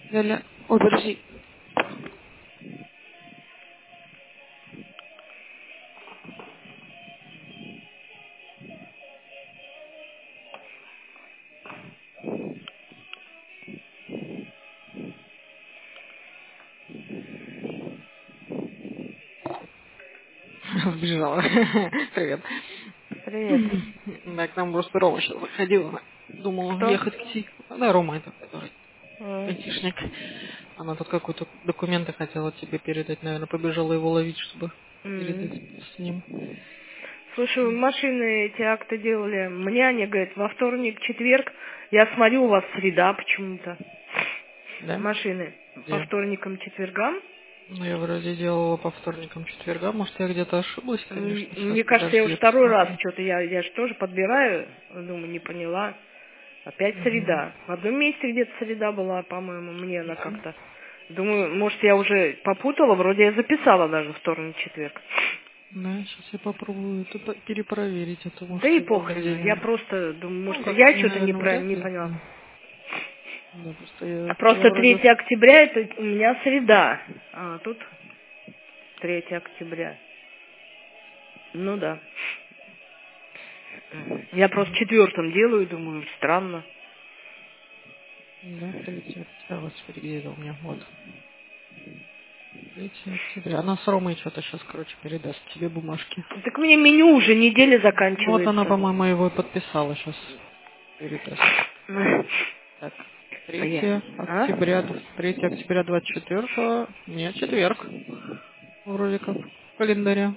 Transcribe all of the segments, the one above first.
Галя, ой, подожди. Сбежала. Привет. Привет. Да, к нам просто Рома сейчас заходила. Думала Кто? ехать к Ти. Да, Рома это, который М. айтишник. Она тут какой-то документы хотела тебе передать, наверное, побежала его ловить, чтобы передать М. с ним. Слушай, машины эти акты делали. Мне они говорят, во вторник, четверг. Я смотрю, у вас среда почему-то. Да? Машины по Где? вторникам, четвергам. Ну, я вроде делала по вторникам, четвергам. Может, я где-то ошиблась, конечно. Сейчас, Мне кажется, я подожди, уже я второй раз посмотрю. что-то, я же тоже подбираю. Думаю, не поняла. Опять Угу. среда. В одном месте где-то среда была, по-моему, мне она Да? как-то. Думаю, может, я уже попутала, вроде я записала даже вторник, четверг. Да, сейчас я попробую это перепроверить, а то, Да может, и я долго похрен, я делала. просто думаю, Ну, может, как я мне, что-то наверное, не вряд ли. поняла. Да, да, просто я Просто вроде... 3 октября это у меня среда. А тут 3 октября. Ну да. Я просто четвертым делаю, думаю, странно. Да, 3 октября, господи, где это у меня? Вот. 3 октября. Она с Ромой что-то сейчас, короче, передаст тебе бумажки. Так мне меню уже неделя Ну, вот она, заканчивается. по-моему, его и подписала сейчас. Передаст. Так, 3 А? октября, 3 октября 24-го. Нет, четверг. Вроде как в календаре.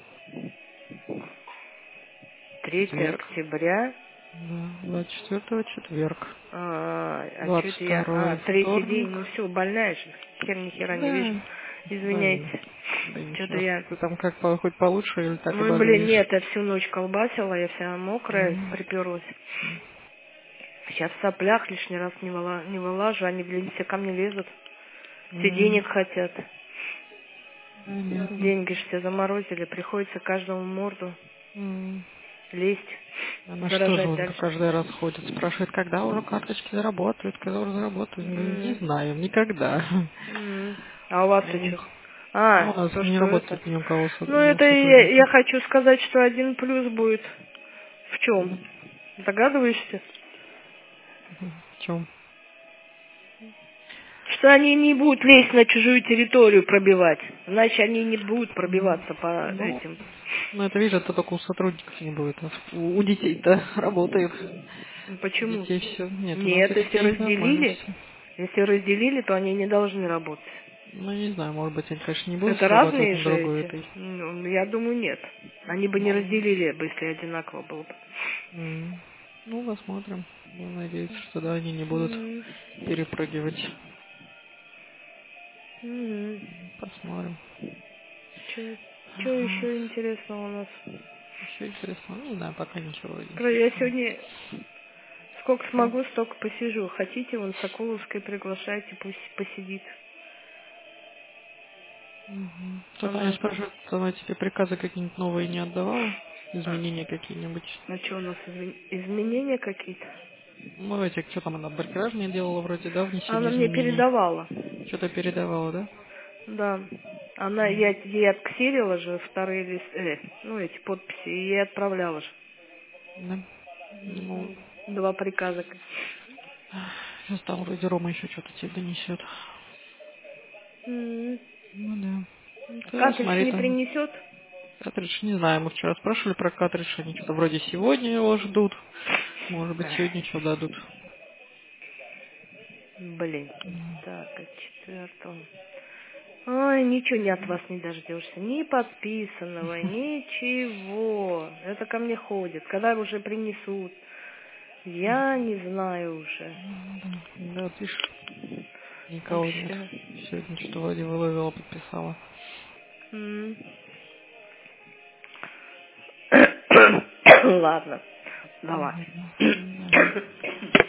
3 Четверг. октября. Да, 24-го четверг. А что это я? 22-й Третий день. вторник. Ну все, больная же. Хер ни хера не вижу. Да, да, Извиняйте. да Что-то ничего. я. Ты там как хоть получше или так и Ну, блин, болеешь? нет, я всю ночь колбасила, я вся мокрая, М, приперлась. Сейчас в соплях лишний раз не вылажу, они, блин, все ко мне лезут. Все денег хотят. Понятно. Деньги же все заморозили, приходится каждому морду М. лезть, Она что же заражать он дальше. каждый раз ходит, спрашивает, когда уже карточки заработают, когда уже заработают. Я говорю, не М, знаю, никогда. м. А у вас-то Ну, что? ну, у нас То, не что это. работает ни у кого Ну, это я сотрудники. хочу сказать, что один плюс будет. В чем? Да. Догадываешься? В чем? Что они не будут лезть на чужую территорию пробивать. Значит, они не будут пробиваться по Ну, этим. ну, это, видишь, это только у сотрудников не будет. А у детей-то работает. У Почему? детей все. Нет, у нас у Нет, если детей нормально разделили, все. то они не должны работать. Ну, не знаю, может быть, они, конечно, не будут Это срабатывать разные на же другой эти. этой. Ну, я думаю, нет. Они бы не Ну, разделили бы, если одинаково было бы. ну, посмотрим. Будем надеяться, что да, они не будут М, перепрыгивать. м. Посмотрим. Что еще интересного у нас? Еще интересно. Ну, не знаю, пока ничего Я интересного. сегодня сколько Что? смогу, столько посижу. Хотите, вон Соколовской приглашайте, пусть посидит. Тут меня Она, спрашивают, она тебе приказы какие-нибудь новые не отдавала? Изменения какие-нибудь? что у нас изменения какие-то? Ну, эти, что там она, баркражные делала вроде, да, Она внесение мне изменений? передавала. Что-то передавала, да? Да. Я ей отксерила же вторые ну эти подписи, и ей отправляла же. Да. Ну, 2 приказа. сейчас там вроде Рома еще что-то тебе донесет. М. Ну да. Ну, ты Картридж смотри не там. принесет? Картридж, не знаю, мы вчера спрашивали про картридж, они что-то вроде сегодня его ждут. Может быть, сегодня что дадут. Блин. Так, от 4. Ой, ничего не от вас не дождешься. Ни подписанного, ничего. Это ко мне ходит. Когда уже принесут? Я не знаю уже. Да, вот видишь, никого нет. Вообще. Сегодня что-то вроде выловила, подписала. М. Ладно. Давай. Давай.